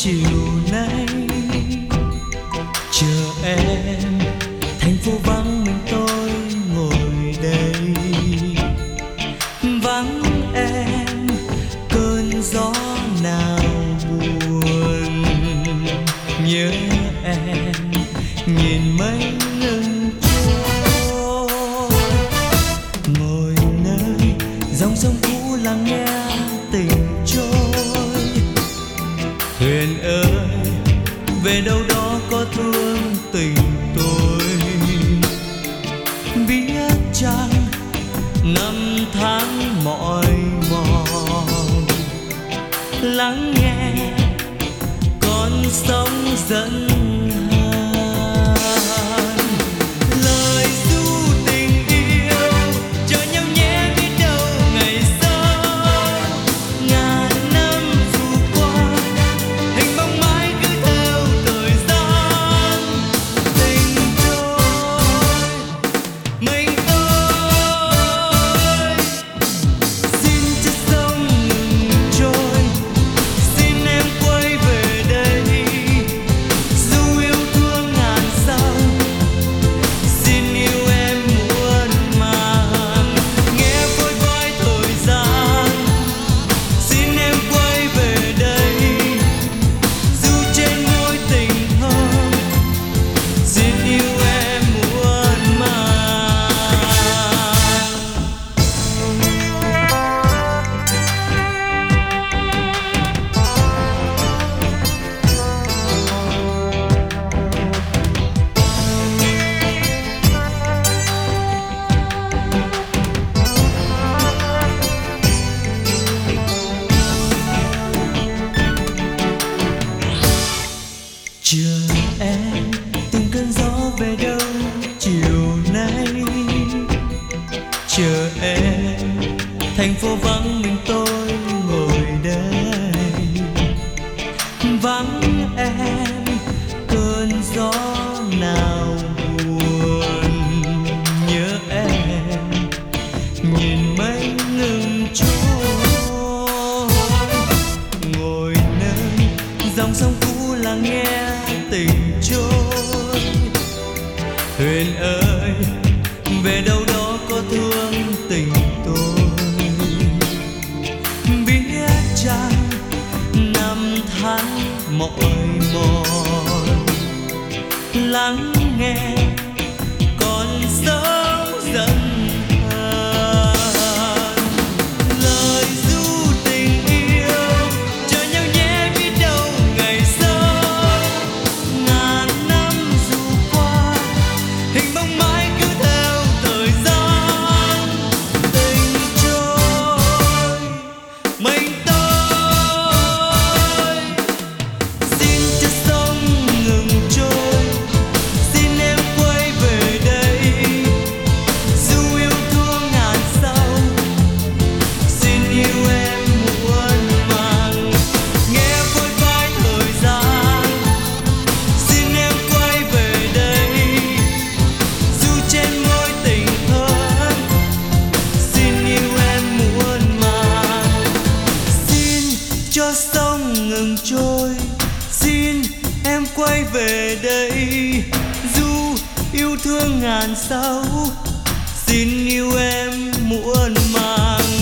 chiều nay chờ em, thành phố vắng mình tôi ngồi đây. Vắng em cơn gió nào buồn, nhớ em nhìn mây ngừng trôi. Ngồi nơi dòng sông cũ lắng nghe tình trôi. Thuyền ơi về đâu đó có thương tình tôi, biết chăng năm tháng mỏi mòn. Lắng nghe con sóng dẫn hát lời ru tình yêu, chờ nhau nhé biết đâu ngày sau. Ngàn năm dù qua hình bóng mãi cứ theo thời gian. Tình tôi mình tôi xin cho sông ngừng trôi, xin em quay về đây dù yêu thương ngàn sao. Xin yêu em muôn màng nghe vội vãi thời gian. Xin em quay về đây dù trên môi tình thơ. Xin yêu em muôn màng. Chờ em từng cơn gió về đâu chiều nay. Chờ em thành phố vắng mình tôi ngồi đây. Vắng em cơn gió nào buồn, nhớ em nhìn mây ngừng trôi. Ngồi nơi dòng sông cũ lắng nghe tình trôi. Thuyền ơi về đâu đó có thương tình tôi, biết chăng năm tháng mỏi mòn. Lắng nghe con sóng dẫn hát lời ru tình yêu, chờ nhau nhé biết đâu ngày sau. Ngàn năm dù qua hình bóng mãi cứ theo thời gian. Tình trôi mình tôi xin cho sông ngừng trôi. Xin em quay về đây dù yêu thương ngàn sao. Xin yêu em muôn màng nghe vội vãi thời gian. Xin em quay về đây dù trên môi tình thơm. Xin yêu em muôn màng. Xin cho sông ngừng trôi. Xin em quay về đây dù yêu thương ngàn sao. Xin yêu em muôn màng.